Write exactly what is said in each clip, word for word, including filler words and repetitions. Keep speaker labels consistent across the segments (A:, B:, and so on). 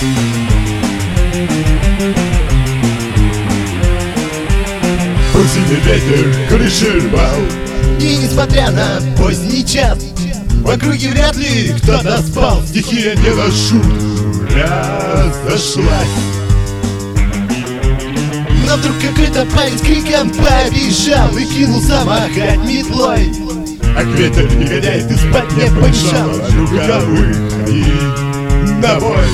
A: Был сильный ветер, крыши рвал,
B: И несмотря на поздний час,
A: в округе вряд ли кто-то спал. Стихия не на шутку разошлась.
B: но вдруг какой-то парень с криком побежал и кинулся махать метлой.
A: А ветер не гоняет, и спать не помешал, а рука выходит на бой.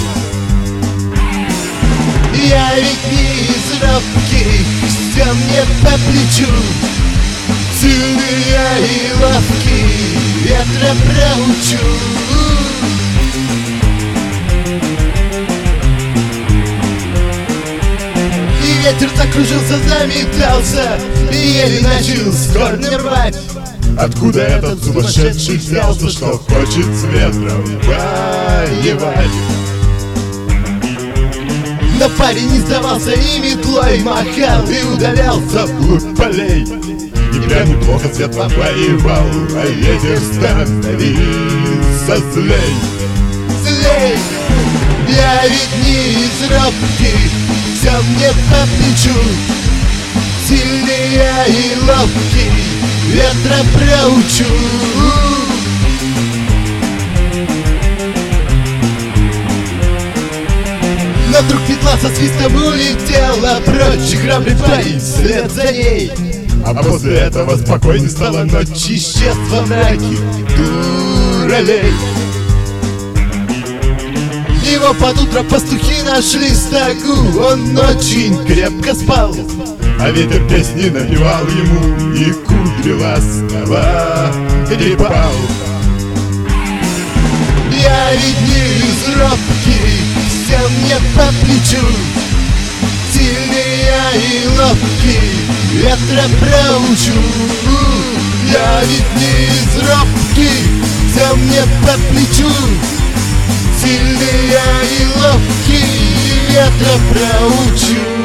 B: Я ведь не из робких, все мне по плечу. Сильный я и ловкий, ветра проучу. И ветер закружился, заметался, и еле начал с корня рвать.
A: Откуда этот сумасшедший взялся, что хочет с ветром воевать?
B: Но парень не сдавался и метлой махал и удалялся
A: Вглубь полей. И прям неплохо с ветром воевал, а ветер становился злей.
B: злей. Я ведь не из робких, все мне по плечу. Сильный я и ловкий, ветра проучу. Но вдруг метла со свистом улетела прочь, и храбрый парень вслед за ней.
A: А после этого спокойней стала ночь,
B: Исчез во мраке дуралей. Его под утро пастухи нашли в стогу, он очень крепко спал.
A: а ветер песни напевал ему, и кудри ласково трепал.
B: Я ведь не из робких, все мне по плечу. Сильный я и ловкий, ветра проучу. Я ведь не из робких, все мне по плечу. Сильный я и ловкий, ветра проучу.